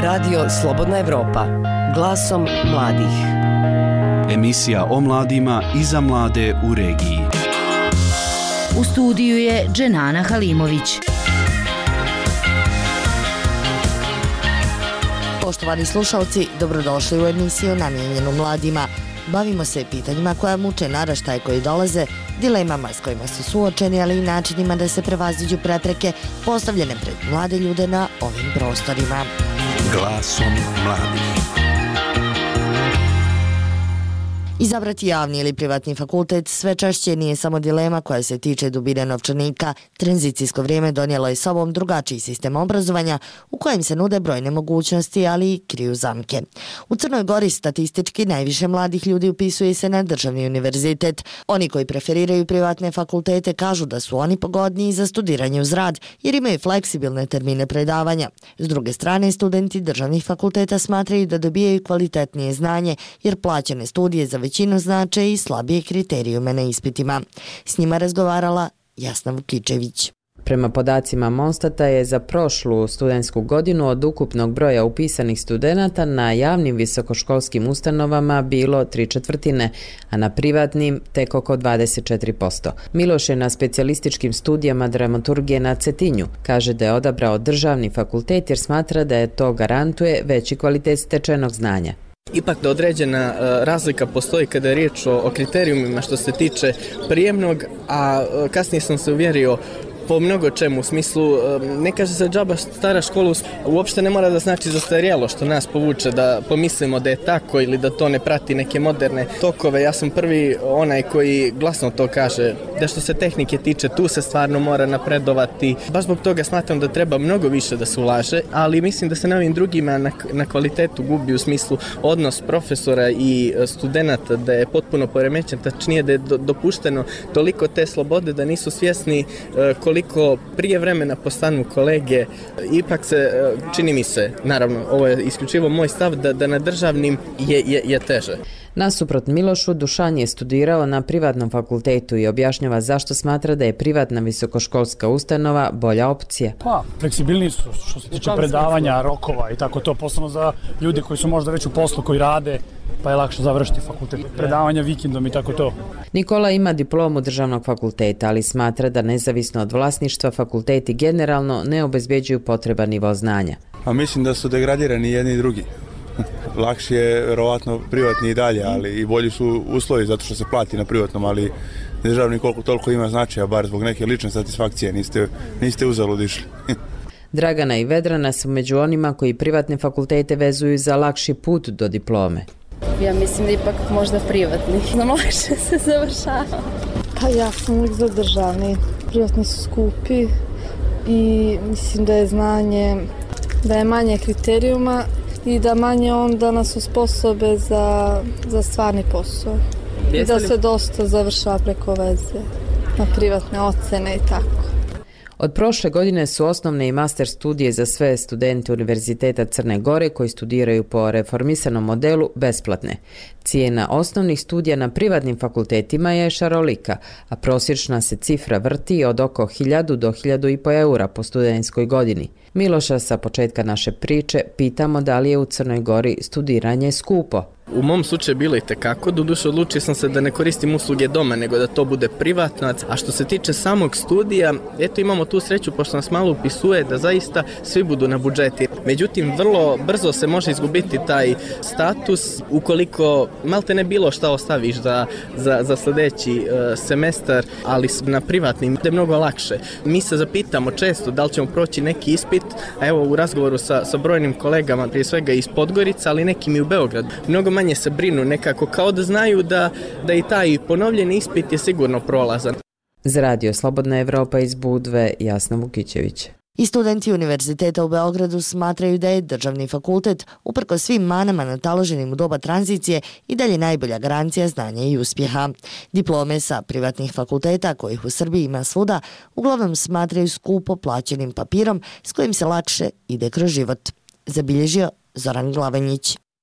Radio Slobodna Evropa, glasom mladih. Emisija o mladima i za mlade u regiji. U studiju je Dženana Halimović. Poštovani slušalci, dobrodošli u emisiju namijenjenu mladima. Bavimo se pitanjima koja muče naraštaje koji dolaze, dilemama s kojima su suočeni, ali i načinima da se prevaziđu prepreke postavljene pred mlade ljude na ovim prostorima. Glasom mladih. Izabrati javni ili privatni fakultet sve češće nije samo dilema koja se tiče dubine novčanika. Tranzicijsko vrijeme donijelo je sobom drugačiji sistem obrazovanja u kojem se nude brojne mogućnosti, ali i kriju zamke. U Crnoj Gori statistički najviše mladih ljudi upisuje se na državni univerzitet. Oni koji preferiraju privatne fakultete kažu da su oni pogodniji za studiranje uz rad jer imaju fleksibilne termine predavanja. S druge strane, studenti državnih fakulteta smatraju da dobijaju kvalitetnije znanje jer plaćene studije za većinu znače i slabije kriterijume na ispitima. S njima razgovarala Jasna Vukičević. Prema podacima Monstata je za prošlu studentsku godinu od ukupnog broja upisanih studenata na javnim visokoškolskim ustanovama bilo 3/4, a na privatnim tek oko 24%. Miloš je na specijalističkim studijama dramaturgije na Cetinju. Kaže da je odabrao državni fakultet jer smatra da je to garantuje veći kvalitet stečenog znanja. Ipak da određena razlika postoji kada je riječ o kriterijumima što se tiče prijemnog, a kasnije sam se uvjerio po mnogo čemu, u smislu, ne kaže se džaba stara škola, uopšte ne mora da znači zastarjelo, što nas povuče da pomislimo da je tako ili da to ne prati neke moderne tokove. Ja sam prvi onaj koji glasno to kaže, da što se tehnike tiče, tu se stvarno mora napredovati. Baš zbog toga smatram da treba mnogo više da se ulaže, ali mislim da se na ovim drugima na kvalitetu gubi, u smislu odnos profesora i studenta, da je potpuno poremećen, tačnije da je dopušteno toliko te slobode da nisu svjesni koliko prije vremena postanu kolege. Ipak se, čini mi se, naravno, ovo je isključivo moj stav, da na državnim je teže. Nasuprot Milošu, Dušan je studirao na privatnom fakultetu i objašnjava zašto smatra da je privatna visokoškolska ustanova bolja opcija. Pa, fleksibilniji su što se tiče predavanja, rokova i tako to, posebno za ljude koji su možda već u poslu, koji rade, pa je lakše završiti fakultet. Predavanja vikendom i tako to. Nikola ima diplomu državnog fakulteta, ali smatra da nezavisno od vlasništva fakulteti generalno ne obezbeđuju potreban nivo znanja. A mislim da su degradirani jedni i drugi. Lakše je vjerovatno privatni i dalje, ali i bolji su uslovi zato što se plati na privatnom, ali državni koliko toliko ima značaja, bar zbog neke lične satisfakcije, niste uzalud išli. Dragana i Vedrana su među onima koji privatne fakultete vezuju za lakši put do diplome. Ja mislim da ipak možda privatni, da lakše se završava. Pa ja sam uvijek za državni. Privatni su skupi i mislim da je znanje, da je manje kriterijuma i da manje onda nas osposobe za stvarni posao. I da se dosta završava preko veze, na privatne ocene i tako. Od prošle godine su osnovne i master studije za sve studente Univerziteta Crne Gore koji studiraju po reformisanom modelu besplatne. Cijena osnovnih studija na privatnim fakultetima je šarolika, a prosječna se cifra vrti od oko 1000 do 1500 eura po studentskoj godini. Miloša sa početka naše priče pitamo da li je u Crnoj Gori studiranje skupo. U mom slučaju bilo i tekako, doduše odlučio sam se da ne koristim usluge doma, nego da to bude privatno. A što se tiče samog studija, eto imamo tu sreću, pošto nas malo upisuje, da zaista svi budu na budžeti. Međutim, vrlo brzo se može izgubiti taj status ukoliko malte ne bilo šta ostaviš za sljedeći semestar, ali na privatnim je mnogo lakše. Mi se zapitamo često da li ćemo proći neki ispit, a evo u razgovoru sa brojnim kolegama, prije svega iz Podgorica, ali nekim i u Beogradu, mnogo manje se brinu nekako, kao da znaju da i taj ponovljeni ispit je sigurno prolazan. Za Radio Slobodna Evropa iz Budve, Jasna Vukičević. I studenti Univerziteta u Beogradu smatraju da je državni fakultet, uprkos svim manama nataloženim u doba tranzicije, i dalje najbolja garancija znanja i uspjeha. Diplome sa privatnih fakulteta, kojih u Srbiji ima svuda, uglavnom smatraju skupo plaćenim papirom s kojim se lakše ide kroz život. Zabilježio Zoran Glavanjić.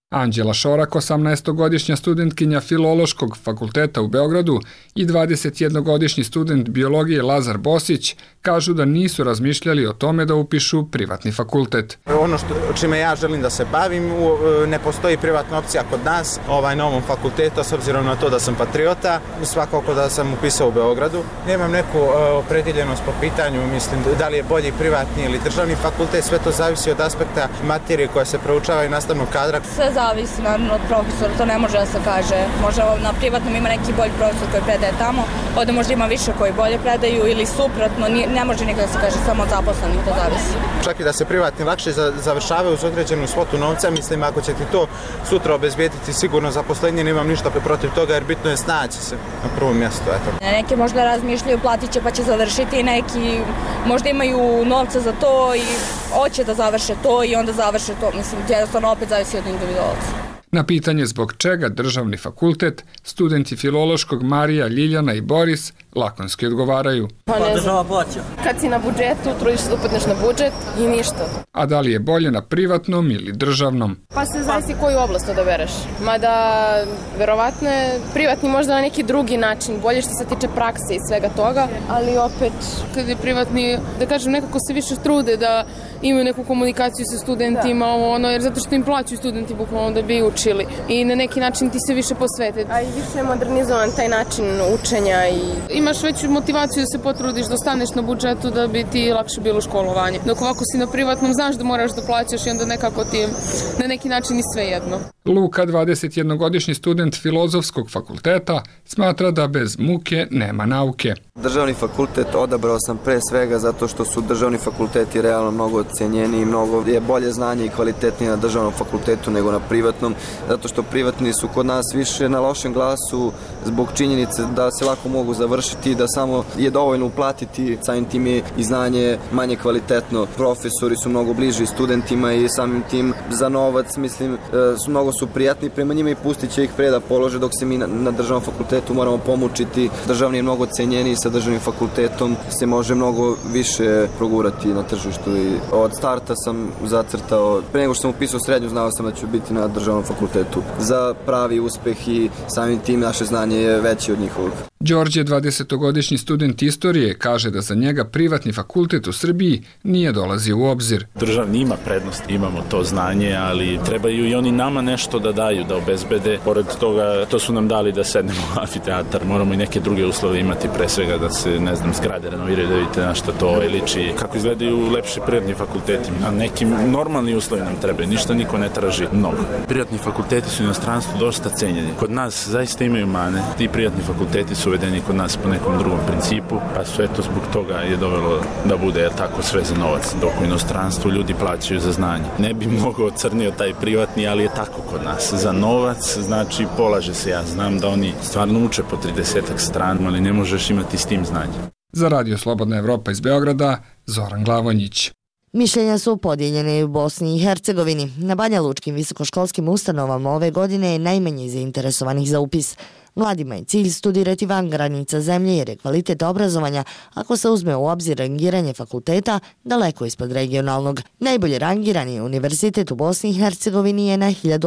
Anđela Šorak, 18-godišnja studentkinja Filološkog fakulteta u Beogradu i 21-godišnji student biologije Lazar Bosić kažu da nisu razmišljali o tome da upišu privatni fakultet. Ono čime ja želim da se bavim, ne postoji privatna opcija kod nas na ovom fakultetu, s obzirom na to da sam patriota, svakako da sam upisao u Beogradu. Nemam neku opredjeljenost po pitanju, mislim da li je bolji privatni ili državni fakultet, sve to zavisi od aspekta materije koja se proučava i nastavnog kadra. Sve zavisi naravno od profesora, to ne može da se kaže. Možda na privatnom ima neki bolji profesor koji predaje tamo, ovdje možda ima više koji bolje predaju ili suprotno, ne može nikada da se kaže samo od zaposlenih, to zavisi. Čak i da se privatni lakše završavaju uz određenu svotu novca, mislim ako će ti to sutra obezbijediti sigurno zaposlenje, nemam ništa protiv toga jer bitno je snaći se na prvom mjestu. Neki možda razmišljaju platit će pa će završiti, neki možda imaju novca za to i hoće da završe to i onda završe to, mislim jednostavno opet zavisi od individualca. Na pitanje zbog čega državni fakultet, studenti Filološkog Marija, Ljiljana i Boris lakonski odgovaraju. Pa država plaća. Kad si na budžetu, trudiš se da upadneš na budžet i ništa. A da li je bolje na privatnom ili državnom? Pa se zavisi koju oblast odabereš. Mada, verovatno je privatni možda na neki drugi način, bolje što se tiče prakse i svega toga, ali opet, kad je privatni, da kažem, nekako se više trude da imaju neku komunikaciju sa studentima, jer zato što im plaćaju studenti bukvalno da bi učili i na neki način ti se više posvete. A i više je modernizovan taj način učenja i imaš veću motivaciju da se potrudiš da ostaneš na budžetu da bi ti lakše bilo školovanje. Dok ovako si na privatnom znaš da moraš da plaćaš i onda nekako ti na neki način i sve jedno. Luka, 21-godišnji student Filozofskog fakulteta, smatra da bez muke nema nauke. Državni fakultet odabrao sam pre svega zato što su državni fakulteti realno mnogo cenjeni i mnogo je bolje znanje i kvalitetnije na državnom fakultetu nego na privatnom, zato što privatni su kod nas više na lošem glasu zbog činjenice da se lako mogu završiti, da samo je dovoljno uplatiti, samim tim je i znanje manje kvalitetno. Profesori su mnogo bliži studentima i samim tim za novac, mislim, mnogo su prijatni prema njima i pustit će ih pre da polože, dok se mi na državnom fakultetu moramo pomučiti. Državni je mnogo cenjeniji, sa državnim fakultetom se može mnogo više progurati na tržištu i od starta sam zacrtao, pre nego što sam upisao srednju, znao sam da ću biti na državnom fakultetu za pravi uspeh i samim tim naše znanje je veće od njihovog. Đorđe, 20-godišnji student istorije, kaže da za njega privatni fakultet u Srbiji nije dolazio u obzir. Državni ima prednost, imamo to znanje, ali trebaju i oni nama nešto da daju, da obezbede. Pored toga, to su nam dali da sednemo u amfiteatar, moramo i neke druge uslove imati, pre svega da se, zgrade renoviraju, da vidite na što to liči, kako izgledaju lepši privatni fakulteti. A nekim normalni uslovi nam treba, ništa niko ne traži mnogo. Privatni fakulteti su u inostranstvu dosta cenjeni. Kod nas zaista imaju mane, ti privatni fakulteti su uvedeni kod nas po nekom drugom principu, pa su eto zbog toga je dovelo da bude tako sve za novac, dok u inostranstvu ljudi plaćaju za znanje. Ne bi mnogo ocrnio taj privatni, ali je tako kod nas. Za novac, znači polaže se, ja znam da oni stvarno uče po 30 strana, ali ne možeš imati s tim znanje. Za Radio Slobodna Evropa iz Beograda, Zoran Glavonjić. Mišljenja su podijeljene i u Bosni i Hercegovini. Na Banja Lučkim visokoškolskim ustanovama ove godine je najmanje zainteresovanih za upis. Mladima je cilj studirati van granica zemlje jer je kvalitet obrazovanja, ako se uzme u obzir rangiranje fakulteta, daleko ispod regionalnog. Najbolje rangirani univerzitet u Bosni i Hercegovini je na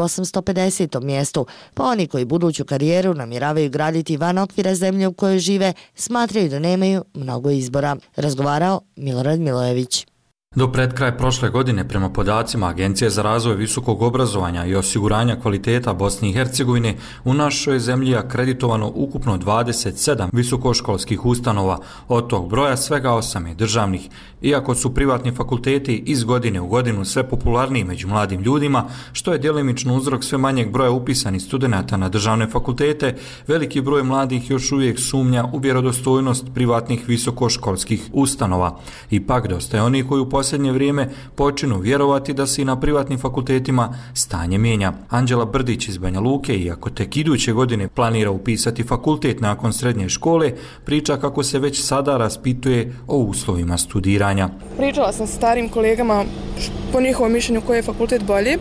1850. mjestu, pa oni koji buduću karijeru namjeravaju graditi van okvira zemlje u kojoj žive, smatraju da nemaju mnogo izbora. Razgovarao Milorad Milojević. Do pred kraj prošle godine, prema podacima Agencije za razvoj visokog obrazovanja i osiguranja kvaliteta Bosne i Hercegovine, u našoj zemlji je akreditovano ukupno 27 visokoškolskih ustanova, od tog broja svega 8 je državnih. Iako su privatni fakulteti iz godine u godinu sve popularniji među mladim ljudima, što je djelimično uzrok sve manjeg broja upisanih studenata na državne fakultete, veliki broj mladih još uvijek sumnja u vjerodostojnost privatnih visokoškolskih ustanova. Ipak dosta je oni koji u posljednje vrijeme počinu vjerovati da se i na privatnim fakultetima stanje mijenja. Anđela Brdić iz Banja Luke, iako tek iduće godine planira upisati fakultet nakon srednje škole, priča kako se već sada raspituje o uslovima studiranja. Pričala sam sa starim kolegama po njihovom mišljenju koji je fakultet bolji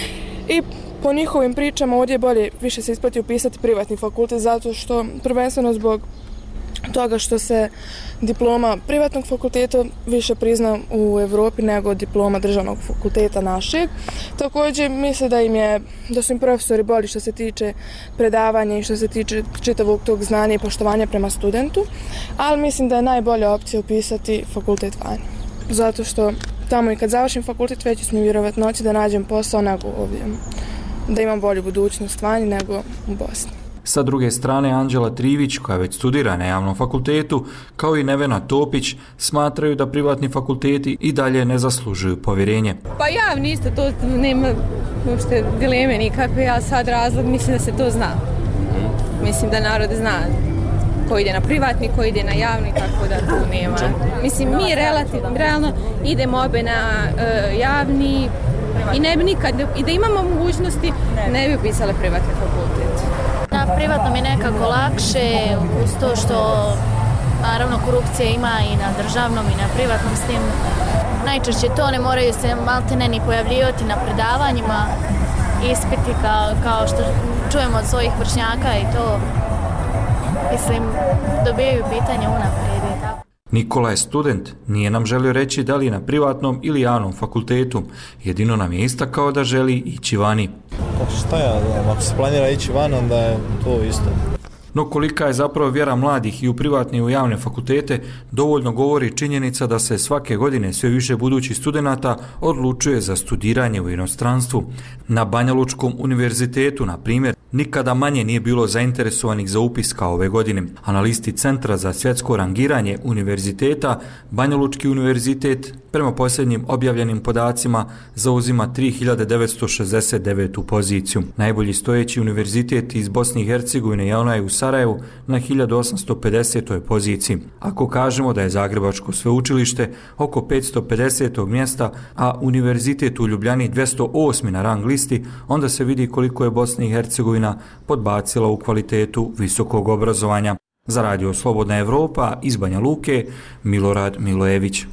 i po njihovim pričama ovdje je bolje, više se isplati upisati privatni fakultet zato što prvenstveno zbog toga što se diploma privatnog fakulteta više prizna u Evropi nego diploma državnog fakulteta našeg. Također misle da su im profesori bolji što se tiče predavanja i što se tiče čitavog tog znanja i poštovanja prema studentu, ali mislim da je najbolja opcija upisati fakultet vani. Zato što tamo i kad završim fakultet veći su mi vjerovatnoći da nađem posao nego ovdje, da imam bolju budućnost vani nego u Bosni. Sa druge strane, Anđela Trivić, koja već studira na javnom fakultetu, kao i Nevena Topić, smatraju da privatni fakulteti i dalje ne zaslužuju povjerenje. Pa javni isto, to nema uopšte dileme nikakve, ja sad razlog mislim da se to zna. Mislim da narod zna ko ide na privatni, ko ide na javni, tako da tu nema. Mislim, mi realno idemo obe na javni i ne bi nikad, i da imamo mogućnosti, ne bi upisali privatni fakultet. Na privatnom je nekako lakše, uz to što naravno korupcija ima i na državnom i na privatnom, s tim najčešće to ne moraju se maltene ni pojavljivati na predavanjima, ispiti kao što čujemo od svojih vršnjaka i to, mislim, dobijaju pitanje unaprijed i tako. Nikola je student, nije nam želio reći da li je na privatnom ili javnom fakultetu, jedino nam je istakao da želi ići vani. Šta ja znam, ako se planira ići van, onda je to isto. No kolika je zapravo vjera mladih i u privatne i u javne fakultete, dovoljno govori činjenica da se svake godine sve više budućih studenata odlučuje za studiranje u inostranstvu. Na Banjalučkom univerzitetu, na primjer, nikada manje nije bilo zainteresovanih za upis kao ove godine. A na listi Centra za svjetsko rangiranje univerziteta, Banjalučki univerzitet, prema posljednjim objavljenim podacima, zauzima 3969. poziciju. Najbolji stojeći univerzitet iz Bosne i Hercegovine je onaj u Sarajevu na 1850. poziciji. Ako kažemo da je Zagrebačko sveučilište oko 550. mjesta, a univerzitet u Ljubljani 208. na rang listi, onda se vidi koliko je Bosna i Hercegovina podbacila u kvalitetu visokog obrazovanja. Za Radio Slobodna Evropa iz Banja Luke, Milorad Milojević.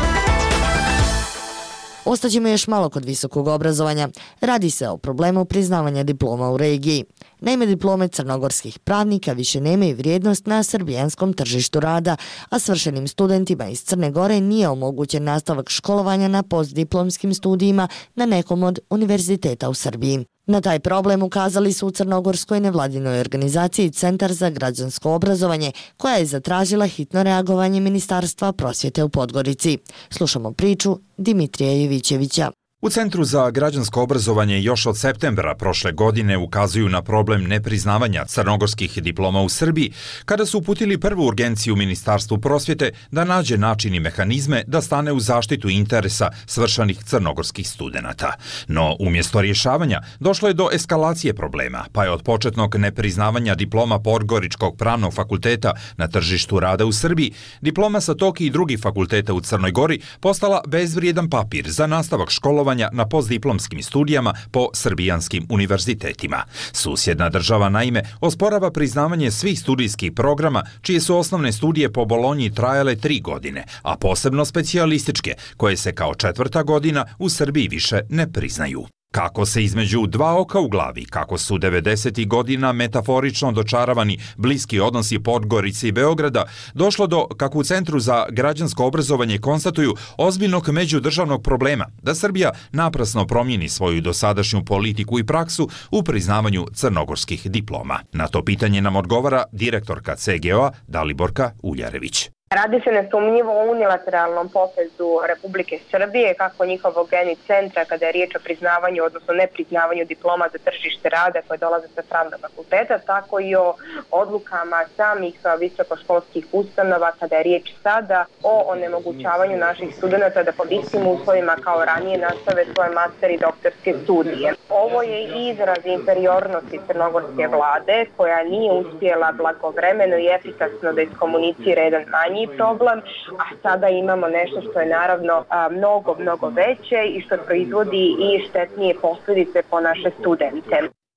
Ostaćemo još malo kod visokog obrazovanja. Radi se o problemu priznavanja diploma u regiji. Naime, diplome crnogorskih pravnika više nemaju vrijednost na srbijanskom tržištu rada, a svršenim studentima iz Crne Gore nije omogućen nastavak školovanja na postdiplomskim studijima na nekom od univerziteta u Srbiji. Na taj problem ukazali su u crnogorskoj nevladinoj organizaciji Centar za građansko obrazovanje, koja je zatražila hitno reagovanje Ministarstva prosvjete u Podgorici. Slušamo priču Dimitrija Jevićevića. U Centru za građansko obrazovanje još od septembra prošle godine ukazuju na problem nepriznavanja crnogorskih diploma u Srbiji, kada su uputili prvu urgenciju Ministarstvu prosvjete da nađe način i mehanizme da stane u zaštitu interesa svršanih crnogorskih studenata. No, umjesto rješavanja, došlo je do eskalacije problema, pa je od početnog nepriznavanja diploma Podgoričkog pravnog fakulteta na tržištu rada u Srbiji, diploma sa tog i drugih fakulteta u Crnoj Gori postala bezvrijedan papir za nastavak školovanja na postdiplomskim studijama po srbijanskim univerzitetima. Susjedna država naime osporava priznavanje svih studijskih programa čije su osnovne studije po Bolonji trajale 3 godine, a posebno specijalističke, koje se kao 4. godina u Srbiji više ne priznaju. Kako se između dva oka u glavi, kako su 90. godina metaforično dočaravani bliski odnosi Podgorice i Beograda, došlo do, kako u Centru za građansko obrazovanje konstatuju, ozbiljnog međudržavnog problema, da Srbija naprasno promijeni svoju dosadašnju politiku i praksu u priznavanju crnogorskih diploma. Na to pitanje nam odgovara direktorka CGO-a Daliborka Uljarević. Radi se nesumnjivo o unilateralnom potezu Republike Srbije, kako njihovog geni centra kada je riječ o priznavanju, odnosno nepriznavanju diploma za tržište rada koje dolaze sa pravnog fakulteta, tako i o odlukama samih visokoškolskih ustanova kada je riječ sada o onemogućavanju naših studenata da pod istim uslovima kao ranije nastave svoje master i doktorske studije. Ovo je izraz inferiornosti crnogorske vlade koja nije uspjela blagovremeno i efikasno da iskomunicira jedan manji problem, a sada imamo nešto što je naravno mnogo veće i što proizvodi i štetnije posljedice po naše studente.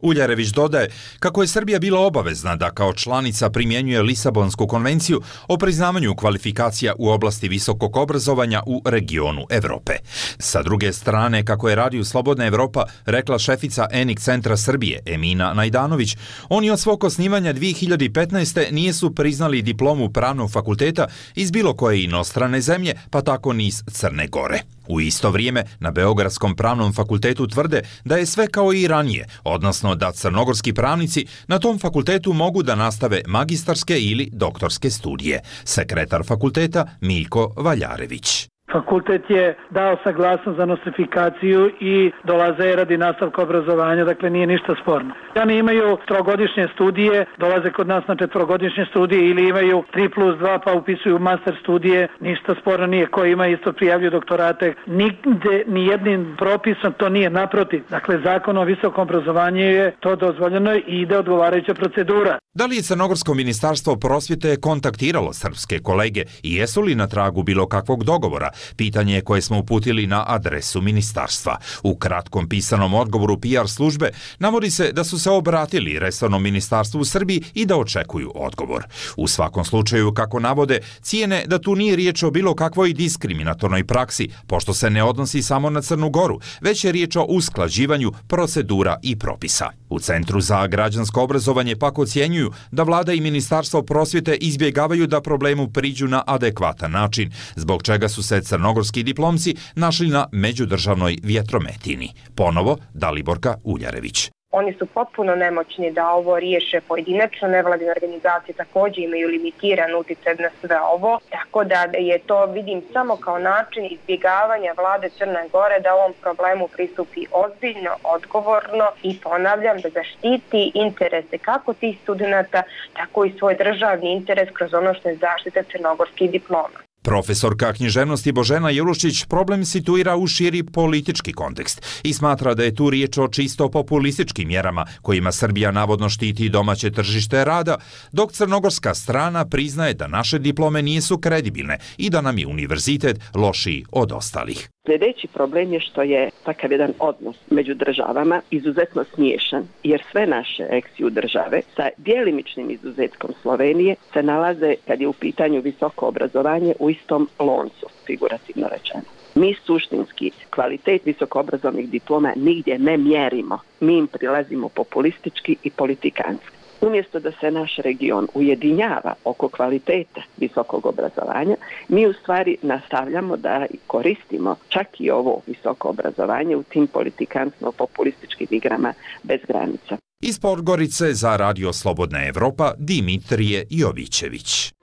Uljarević dodaje kako je Srbija bila obavezna da kao članica primjenjuje Lisabonsku konvenciju o priznavanju kvalifikacija u oblasti visokog obrazovanja u regionu Evrope. Sa druge strane, kako je Radio Slobodna Evropa rekla šefica ENIC centra Srbije Emina Najdanović, oni od svog osnivanja 2015. nisu priznali diplomu pravnog fakulteta iz bilo koje inostrane zemlje, pa tako ni iz Crne Gore. U isto vrijeme na Beogradskom pravnom fakultetu tvrde da je sve kao i ranije, odnosno da crnogorski pravnici na tom fakultetu mogu da nastave magistarske ili doktorske studije. Sekretar fakulteta Miljko Valjarević. Fakultet je dao saglasnost za nostrifikaciju i dolaze radi nastavka obrazovanja, dakle nije ništa sporno. Oni imaju trogodišnje studije, dolaze kod nas na 4-godišnje studije ili imaju 3+2 pa upisuju master studije, ništa sporno nije. Ko ima isto prijavljuju doktorate. Nigde, ni jednim propisom to nije, naprotiv. Dakle, zakon o visokom obrazovanju je to dozvoljeno i ide odgovarajuća procedura. Da li je Crnogorsko ministarstvo prosvjete kontaktiralo srpske kolege i jesu li na tragu bilo kakvog dogovora? Pitanje je koje smo uputili na adresu ministarstva. U kratkom pisanom odgovoru PR službe navodi se da su se obratili resornom ministarstvu u Srbiji i da očekuju odgovor. U svakom slučaju, kako navode, cijene da tu nije riječ o bilo kakvoj diskriminatornoj praksi, pošto se ne odnosi samo na Crnu Goru, već je riječ o usklađivanju procedura i propisa. U Centru za građansko obrazovanje pak ocjenjuju da vlada i ministarstvo prosvjete izbjegavaju da problemu priđu na adekvatan način, zbog čega su se crnogorski diplomci našli na međudržavnoj vjetrometini. Ponovo Daliborka Uljarević. Oni su potpuno nemoćni da ovo riješe pojedinačno, nevladine organizacije također imaju limitiran utjecaj na sve ovo, tako da je to vidim samo kao način izbjegavanja vlade Crne Gore da ovom problemu pristupi ozbiljno, odgovorno i ponavljam da zaštiti interese kako tih studenata, tako i svoj državni interes kroz ono što je zaštita crnogorskih diploma. Profesorka književnosti Božena Jelušić problem situira u širi politički kontekst i smatra da je tu riječ o čisto populističkim mjerama kojima Srbija navodno štiti domaće tržište rada, dok crnogorska strana priznaje da naše diplome nisu kredibilne i da nam je univerzitet lošiji od ostalih. Sljedeći problem je što je takav jedan odnos među državama izuzetno smiješan, jer sve naše ex-EU države sa djelimičnim izuzetkom Slovenije se nalaze, kad je u pitanju visoko obrazovanje, u istom loncu, figurativno rečeno. Mi suštinski kvalitet visokoobrazovnih diploma nigdje ne mjerimo, mi im prilazimo populistički i politikanski. Umjesto da se naš region ujedinjava oko kvaliteta visokog obrazovanja, mi u stvari nastavljamo da koristimo čak i ovo visoko obrazovanje u tim politikansko-populističkim igrama bez granica. Iz Podgorice za Radio Slobodna Evropa Dimitrije Jovićević.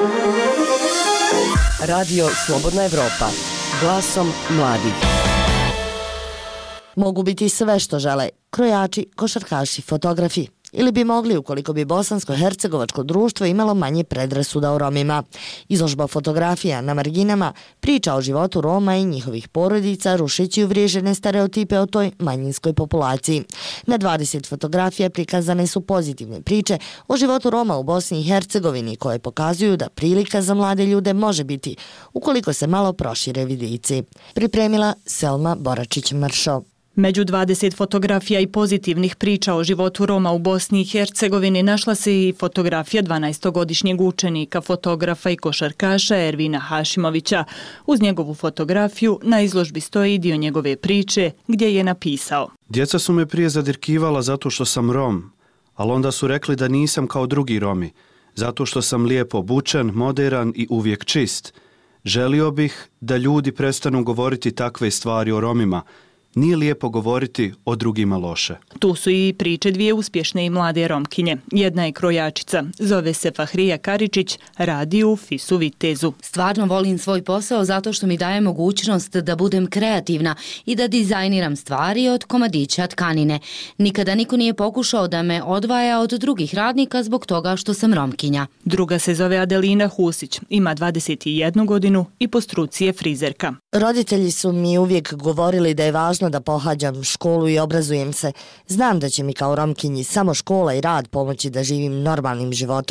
Radio Slobodna Evropa, glasom mladih. Mogu biti sve što žele, krojači, košarkaši, fotografi. Ili bi mogli ukoliko bi bosansko-hercegovačko društvo imalo manje predrasuda o Romima. Izložba fotografija na marginama priča o životu Roma i njihovih porodica rušeći uvriježene stereotipe o toj manjinskoj populaciji. Na 20 fotografija prikazane su pozitivne priče o životu Roma u Bosni i Hercegovini koje pokazuju da prilika za mlade ljude može biti ukoliko se malo prošire vidici. Pripremila Selma Boračić-Mršo. Među 20 fotografija i pozitivnih priča o životu Roma u Bosni i Hercegovini našla se i fotografija 12-godišnjeg učenika, fotografa i košarkaša Ervina Hašimovića. Uz njegovu fotografiju na izložbi stoji i dio njegove priče gdje je napisao: Djeca su me prije zadirkivala zato što sam Rom, ali onda su rekli da nisam kao drugi Romi, zato što sam lijepo obučen, moderan i uvijek čist. Želio bih da ljudi prestanu govoriti takve stvari o Romima. Nije lijepo govoriti o drugima loše. Tu su i priče dvije uspješne i mlade Romkinje. Jedna je krojačica, zove se Fahrija Karičić, radi u FIS-u Vitezu. Stvarno volim svoj posao zato što mi daje mogućnost da budem kreativna i da dizajniram stvari od komadića tkanine. Nikada niko nije pokušao da me odvaja od drugih radnika zbog toga što sam Romkinja. Druga se zove Adelina Husić, ima 21 godinu i po struci je frizerka. Roditelji su mi uvijek govorili da je važno da pohađam školu i obrazujem se. Znam da će mi kao Romkinji samo škola i rad pomoći da živim normalnim životom.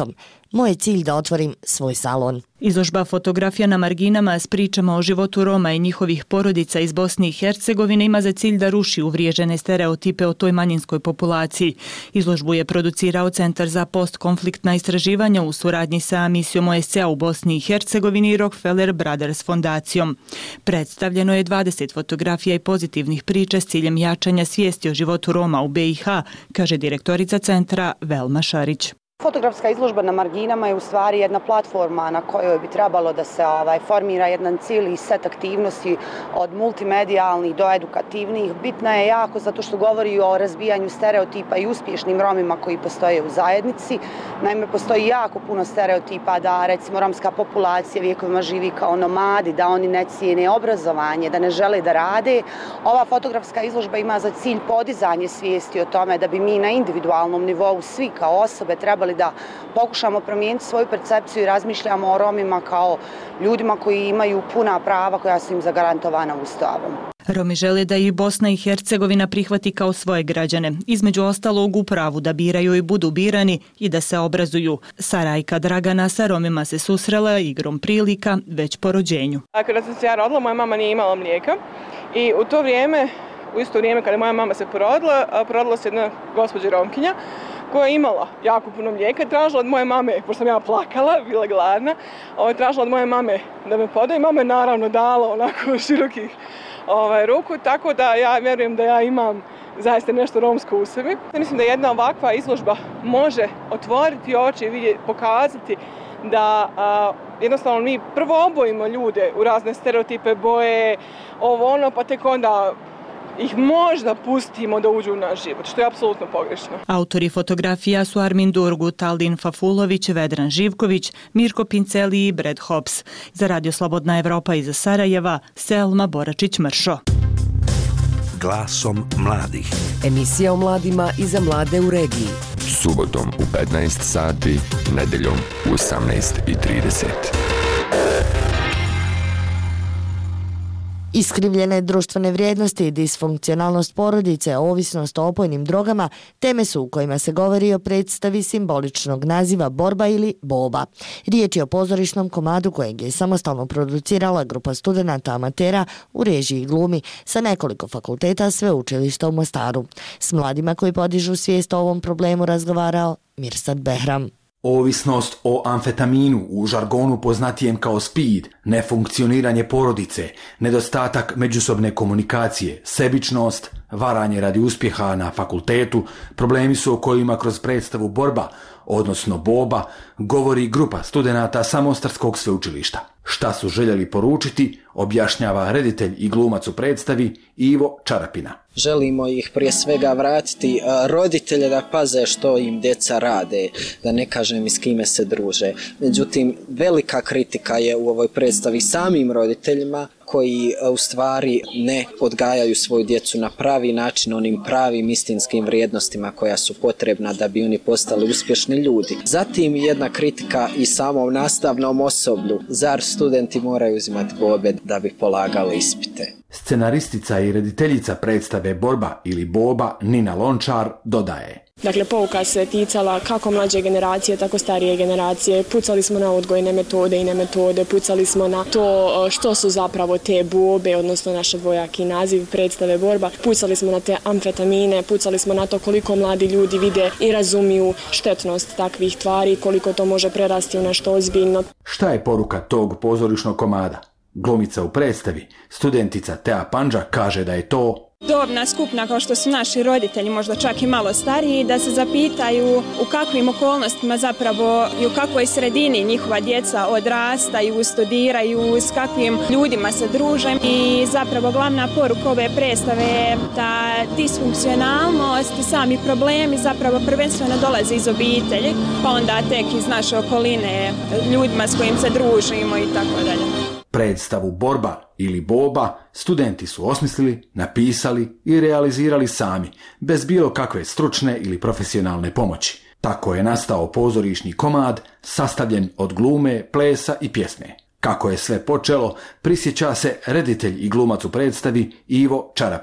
Moj je cilj da otvorim svoj salon. Izložba fotografija na marginama s pričama o životu Roma i njihovih porodica iz Bosne i Hercegovine ima za cilj da ruši uvriježene stereotipe o toj manjinskoj populaciji. Izložbu je producirao Centar za postkonfliktna istraživanja u suradnji sa misijom OSCE u Bosni i Hercegovini i Rockefeller Brothers fondacijom. Predstavljeno je 20 fotografija i pozitivnih priča s ciljem jačanja svijesti o životu Roma u BiH, kaže direktorica centra Velma Šarić. Fotografska izložba na marginama je u stvari jedna platforma na kojoj bi trebalo da se formira jedan cijeli set aktivnosti od multimedijalnih do edukativnih. Bitna je jako zato što govori o razbijanju stereotipa i uspješnim Romima koji postoje u zajednici. Naime, postoji jako puno stereotipa da recimo romska populacija vjekovima živi kao nomadi, da oni ne cijene obrazovanje, da ne žele da rade. Ova fotografska izložba ima za cilj podizanje svijesti o tome da bi mi na individualnom nivou svi kao osobe trebali da pokušamo promijeniti svoju percepciju i razmišljamo o Romima kao ljudima koji imaju puna prava koja su im zagarantovana Ustavom. Romi žele da ih Bosna i Hercegovina prihvati kao svoje građane, između ostalog u pravu da biraju i budu birani i da se obrazuju. Sarajka Dragana sa Romima se susrela igrom prilika već po rođenju. Kada sam se ja rodila, moja mama nije imala mlijeka i u isto vrijeme kada moja mama se porodila se jedna gospođa Romkinja koja je imala jako puno mlijeka i tražila od moje mame, pošto sam ja plakala, bila gladna, tražila od moje mame da me podaje i mama je naravno dala onako širokih ruku, tako da ja vjerujem da ja imam zaista nešto romsko u sebi. Mislim da jedna ovakva izložba može otvoriti oči i pokazati da jednostavno mi prvo obojimo ljude u razne stereotipe, boje, pa tek onda ih možda pustimo da uđu u naš život, što je apsolutno pogrešno. Autori fotografija su Armin Durgut, Aldin Fafulović, Vedran Živković, Mirko Pinceli i Brad Hobbs. Za Radio Slobodna Evropa iz Sarajeva, Selma Boračić-Mršo. Glasom mladih. Emisija o mladima i za mlade u regiji. Subotom u 15 sati, nedeljom u 18:30. Iskrivljene društvene vrijednosti i disfunkcionalnost porodice, ovisnost o opojnim drogama, teme su u kojima se govori o predstavi simboličnog naziva Borba ili Boba. Riječ je o pozorišnom komadu kojeg je samostalno producirala grupa studenata amatera u režiji i glumi sa nekoliko fakulteta sveučilišta u Mostaru. S mladima koji podižu svijest o ovom problemu razgovarao Mirsad Behram. Ovisnost o amfetaminu, u žargonu poznatijem kao speed, nefunkcioniranje porodice, nedostatak međusobne komunikacije, sebičnost, varanje radi uspjeha na fakultetu, problemi su o kojima kroz predstavu Borba, odnosno Boba, govori grupa studenata sa Mostarskog sveučilišta. Šta su željeli poručiti, objašnjava reditelj i glumac u predstavi Ivo Čarapina. Želimo ih prije svega vratiti roditelje da paze što im djeca rade, da ne kažem i s kime se druže. Međutim, velika kritika je u ovoj predstavi samim roditeljima koji u stvari ne odgajaju svoju djecu na pravi način, onim pravim istinskim vrijednostima koja su potrebna da bi oni postali uspješni ljudi. Zatim jedna kritika i samom nastavnom osoblju. Zar studenti moraju uzimati bobe da bi polagali ispite? Scenaristica i rediteljica predstave Borba ili Boba Nina Lončar dodaje. Dakle, pouka se ticala kako mlađe generacije, tako starije generacije. Pucali smo na odgojne metode i nemetode, pucali smo na to što su zapravo te bobe, odnosno naš dvojaki naziv predstave Borba. Pucali smo na te amfetamine, pucali smo na to koliko mladi ljudi vide i razumiju štetnost takvih tvari, koliko to može prerasti u nešto ozbiljno. Šta je poruka tog pozorišnog komada? Glumica u predstavi, studentica Tea Pandža, kaže da je to dobna skupina kao što su naši roditelji, možda čak i malo stariji, da se zapitaju u kakvim okolnostima zapravo i u kakvoj sredini njihova djeca odrastaju, studiraju, s kakvim ljudima se druže. I zapravo glavna poruka ove predstave je da disfunkcionalnost i sami problemi zapravo prvenstveno dolaze iz obitelji, pa onda tek iz naše okoline, ljudima s kojim se družimo i tako dalje. Predstavu Borba ili Boba studenti su osmislili, napisali i realizirali sami, bez bilo kakve stručne ili profesionalne pomoći. Tako je nastao pozorišni komad sastavljen od glume, plesa i pjesme. Kako je sve počelo, prisjeća se reditelj i glumac u predstavi Ivo Čarapina.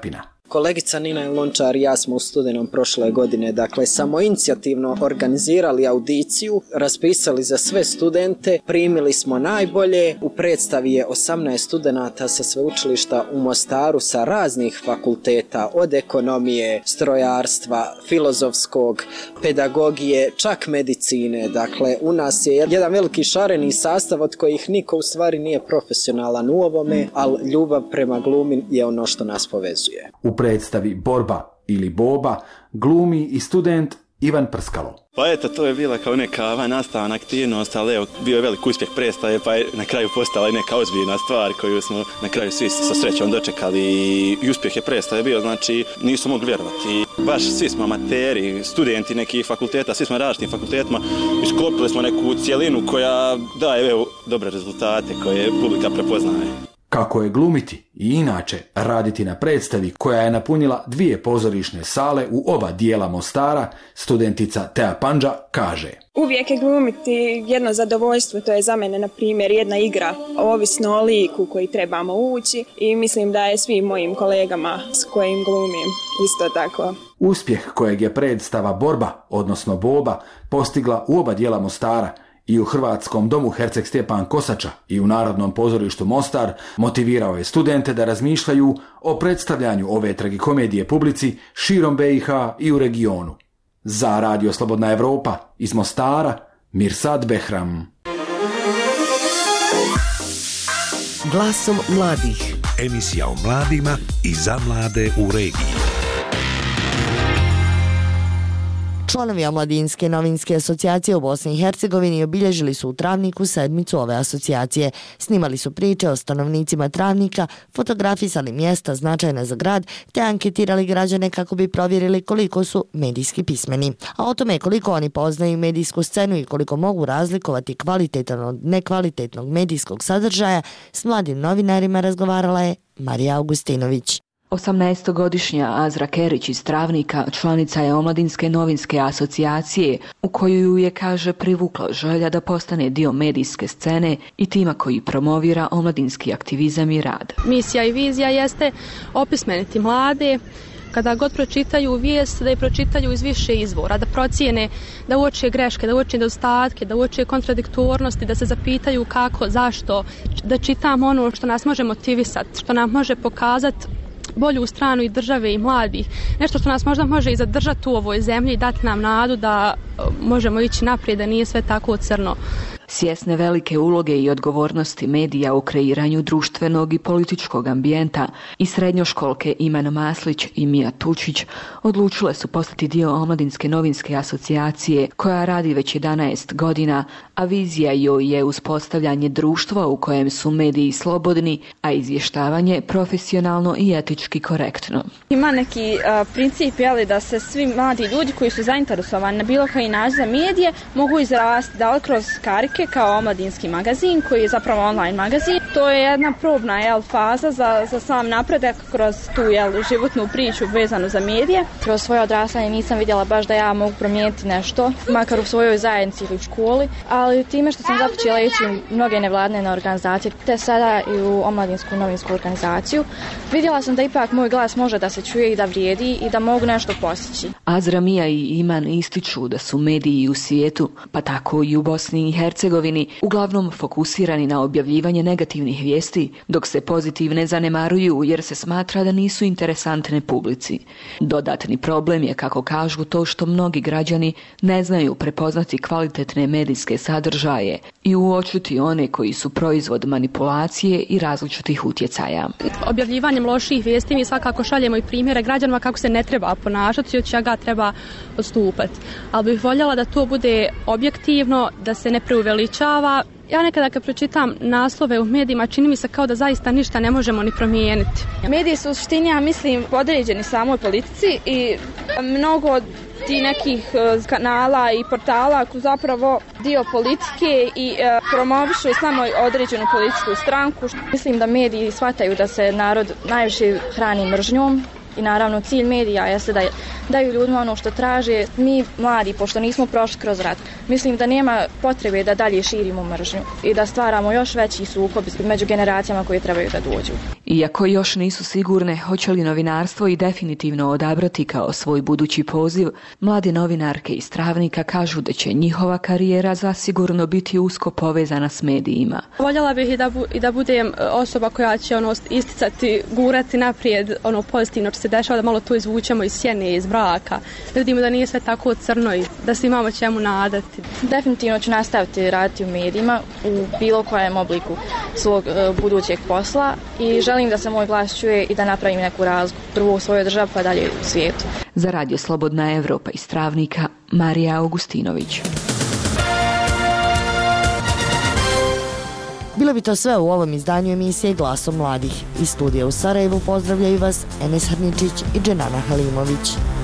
Kolegica Nina Lončar i ja smo u studenom prošle godine, dakle, samoinicijativno organizirali audiciju, raspisali za sve studente, primili smo najbolje, u predstavi je 18 studenata sa sveučilišta u Mostaru sa raznih fakulteta, od ekonomije, strojarstva, filozofskog, pedagogije, čak medicine. Dakle, u nas je jedan veliki šareni sastav od kojih niko u stvari nije profesionalan u ovome, ali ljubav prema glumi je ono što nas povezuje. U predstavi Borba ili Boba glumi i student Ivan Prskalo. Pa eto, to je bila kao neka nastavna aktivnost, ali evo, bio je velik uspjeh predstave, pa je na kraju postala i neka ozbiljna stvar koju smo na kraju svi sa srećom dočekali i uspjeh je predstave bio, znači nisu mogli vjerovati. Baš svi smo amateri, studenti nekih fakulteta, svi smo različitim fakultetima, isklopili smo neku cijelinu koja daje evo, dobre rezultate koje publika prepoznaje. Kako je glumiti i inače raditi na predstavi koja je napunila 2 pozorišne sale u oba dijela Mostara, studentica Tea Pandža kaže: Uvijek je glumiti jedno zadovoljstvo, to je za mene, na primjer, jedna igra, ovisno o liku koji trebamo ući i mislim da je svim mojim kolegama s kojim glumim isto tako. Uspjeh kojeg je predstava Borba, odnosno Boba, postigla u oba dijela Mostara, i u Hrvatskom domu Herceg Stjepan Kosača i u Narodnom pozorištu Mostar, motivirao je studente da razmišljaju o predstavljanju ove tragikomedije publici širom BiH i u regionu. Za Radio Slobodna Evropa iz Mostara, Mirsad Behram. Glasom mladih. Emisija o mladima i za mlade u regiji. Članovi Omladinske novinske asocijacije u Bosni i Hercegovini obilježili su u Travniku sedmicu ove asocijacije. Snimali su priče o stanovnicima Travnika, fotografisali mjesta značajna za grad, te anketirali građane kako bi provjerili koliko su medijski pismeni. A o tome koliko oni poznaju medijsku scenu i koliko mogu razlikovati kvalitetan od nekvalitetnog medijskog sadržaja, s mladim novinarima razgovarala je Marija Augustinović. 18-godišnja Azra Kerić iz Travnika članica je Omladinske novinske asocijacije, u koju ju je, kaže, privukla želja da postane dio medijske scene i tima koji promovira omladinski aktivizam i rad. Misija i vizija jeste opismeniti mlade, kada god pročitaju vijest, da je pročitaju iz više izvora, da procijene, da uoče greške, da uoče nedostatke, da uoče kontradiktornosti, da se zapitaju kako, zašto, da čitamo ono što nas može motivisati, što nam može pokazati bolju stranu i države i mladih. Nešto što nas možda može i zadržati u ovoj zemlji i dati nam nadu da možemo ići naprijed, da nije sve tako crno. Svjesne velike uloge i odgovornosti medija u kreiranju društvenog i političkog ambijenta i srednjoškolke Ivana Maslić i Mija Tučić odlučile su postati dio Omladinske novinske asocijacije koja radi već 11 godina, a vizija joj je uspostavljanje društva u kojem su mediji slobodni, a izvještavanje profesionalno i etički korektno. Ima neki princip da se svi mladi ljudi koji su zainteresovani na bilo koji način za medije mogu izrasti, da li kroz karike kao omladinski magazin koji je zapravo online magazin. To je jedna probna faza za sam napredak kroz tu životnu priču vezanu za medije. Kroz svoje odrastanje nisam vidjela baš da ja mogu promijeniti nešto, makar u svojoj zajednici ili u školi, ali time što sam započela ići u mnoge nevladine organizacije, te sada i u Omladinsku novinsku organizaciju, vidjela sam da ipak moj glas može da se čuje i da vrijedi i da mogu nešto postići. Azra, Mija i Iman ističu da su mediji u svijetu, pa tako i u Bosni i Hercegovini, uglavnom fokusirani na objavljivanje negativnih vijesti, dok se pozitivne zanemaruju jer se smatra da nisu interesantne publici. Dodatni problem je, kako kažu, to što mnogi građani ne znaju prepoznati kvalitetne medijske sadržaje i uočiti one koji su proizvod manipulacije i različitih utjecaja. Objavljivanjem loših vijesti mi svakako šaljemo i primjere građanima kako se ne treba ponašati i od čega treba odstupati. Ali bih voljela da to bude objektivno, da se ne preuveličava. Ja nekada kad pročitam naslove u medijima čini mi se kao da zaista ništa ne možemo ni promijeniti. Mediji su u suštini, ja mislim, podređeni samoj politici i mnogo od tih nekih kanala i portala su zapravo dio politike i promovišu samo određenu političku stranku. Mislim da mediji shvataju da se narod najviše hrani mržnjom. I naravno cilj medija jeste da daju ljudima ono što traže. Mi mladi, pošto nismo prošli kroz rat, mislim da nema potrebe da dalje širimo mržnju i da stvaramo još veći sukob među generacijama koje trebaju da dođu. Iako još nisu sigurne hoće li novinarstvo i definitivno odabrati kao svoj budući poziv, mlade novinarke iz Travnika kažu da će njihova karijera zasigurno biti usko povezana s medijima. Voljela bih i da budem osoba koja će isticati, gurati naprijed pozitivno što se dešava, da malo to izvučemo iz sjene, iz mraka. Da vidimo da nije sve tako crno i da se imamo čemu nadati. Definitivno ću nastaviti raditi u medijima u bilo kojem obliku svog budućeg posla i želim da se moj glas čuje i da napravim neku razliku. Prvo u svojoj državi pa dalje u svijetu. Za Radio Slobodna Evropa iz Travnika, Marija Augustinović. Bilo bi to sve u ovom izdanju emisije Glasom mladih. Iz studija u Sarajevu pozdravljaju vas Enes Hrničić i Dženana Halimović.